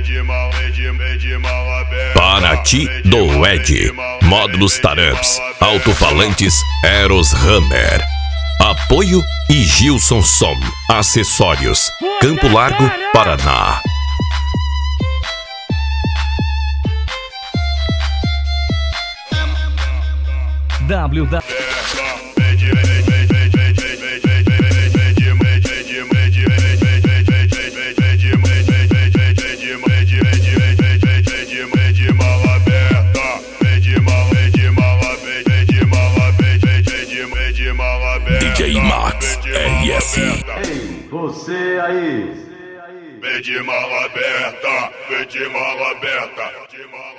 Paraty do Ed, módulos Taramps, alto-falantes Eros Hammer. Apoio e Gilson Som, acessórios, Campo Largo, Paraná. DJ Max RS. Ei, você aí. Vem de mala aberta, vem de mala aberta.